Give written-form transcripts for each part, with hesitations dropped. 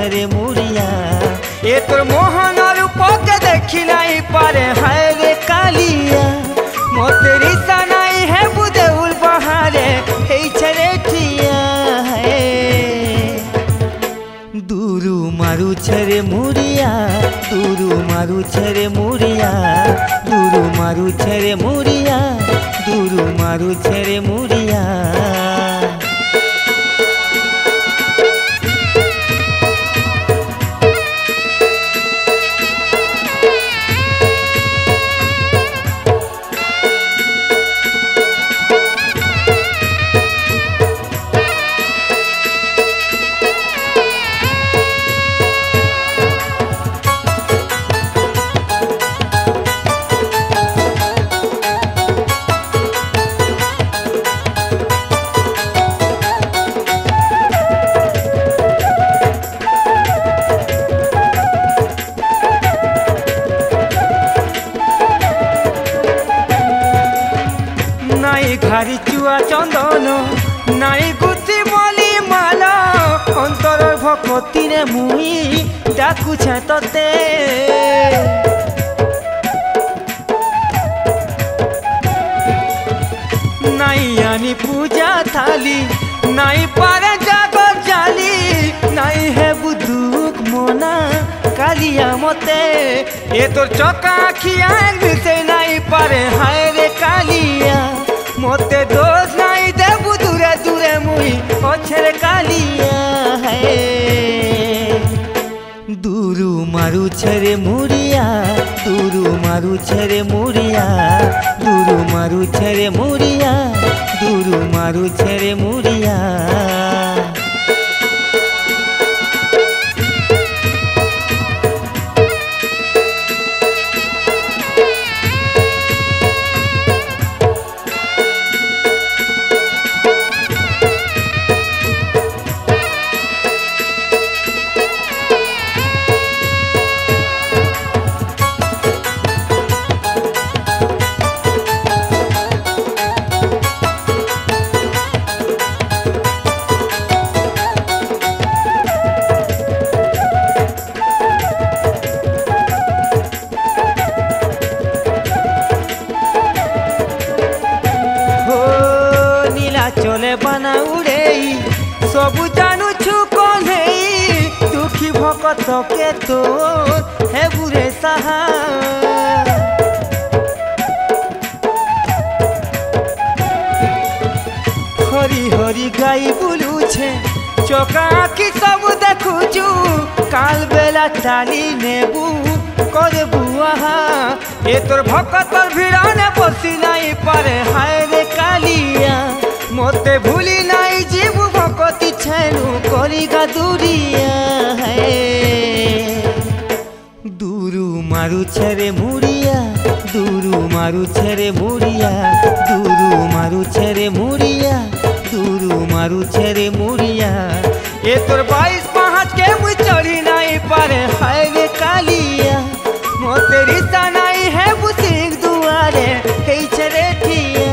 छे मुड़िया ए तोर मोहन रूप के देखी नहीं पारे हाय रे कालिया मोते रिसा नहीं है बुदेउल बहारे हे छे ठिया दूरू मारू छे मुड़िया दूरू मारू छे मुड़िया दूरू मारू छे मुड़िया दूरू मारू छे मुड़िया घारी चुआ चंदन नाई गुथी मली माला अंतर भक्ति रे मुई डाकुछे तते नाई आनी पूजा थाली नाई पारे जागर जाली नाई है बुदुक मोना कालिया मते ए तोर चका आखिया से नाई पारे हाय रे कालिया मोते दोष नहीं देबू दूरे दूरे मुई ओछे कालिया है दूरू मारू छे मुड़िया दूरू मारू छे मुड़िया दूरू मारू छे मुड़िया दूरू मारू छे मुड़िया चले बना उड़े सबू जानू छु कहे दुखी भकत के तो है बुरे सहा हरी हरी गाई बुलू छे चौका आखी सब देखुचु काल बेला टाली नेबू करे बुआ ए तोर भकत भिड़ाने बसी नहीं पारे हाय रे कालिया मोते भूली नहीं जीव भकती छेनु करिगा दूरिया है दूरू मारू छे मुड़िया दूरू मारू छे मुड़िया दूरू मारू छे मुड़िया दूरू मारू छे मुड़िया ए तोर 22 के मुई चढ़ी नहीं पारे हाय रे कालिया मोते रिश्ता नहीं है बुसिंग दुआरे हे छे ठिया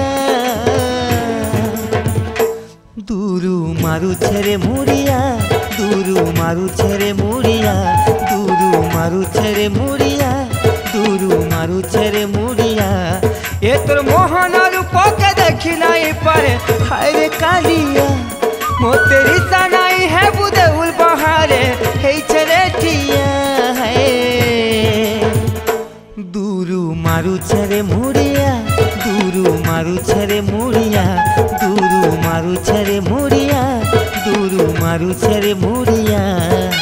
दूरू मारू छे मुड़िया दूरू मारू छे मुड़िया दूरू मारू छे मुड़िया दूरू मारू छे मुड़िया ए तोर मोहन रूप के देखी नहीं पारे हाय रे कालिया मोते रिश्ता नहीं है बुदेउल बहारे हे छे ठिया है दूरू मारू छे मुड़िया दूरू मारू छे मुड़िया दूरू मारू छे मुड़िया दूरू मारू छे मुड़िया।